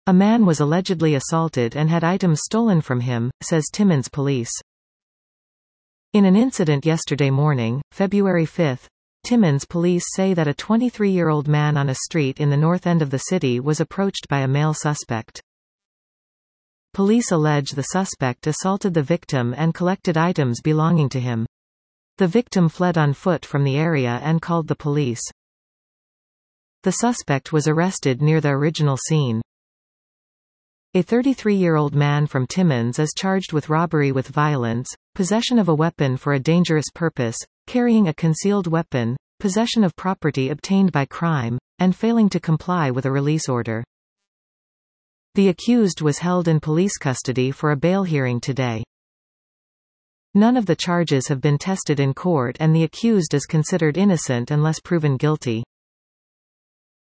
A man was allegedly assaulted and had items stolen from him, says Timmins police. In an incident yesterday morning, February 5, Timmins police say that a 23-year-old man on a street in the north end of the city was approached by a male suspect. Police allege the suspect assaulted the victim and collected items belonging to him. The victim fled on foot from the area and called the police. The suspect was arrested near the original scene. A 33-year-old man from Timmins is charged with robbery with violence, possession of a weapon for a dangerous purpose, carrying a concealed weapon, possession of property obtained by crime, and failing to comply with a release order. The accused was held in police custody for a bail hearing today. None of the charges have been tested in court and the accused is considered innocent unless proven guilty.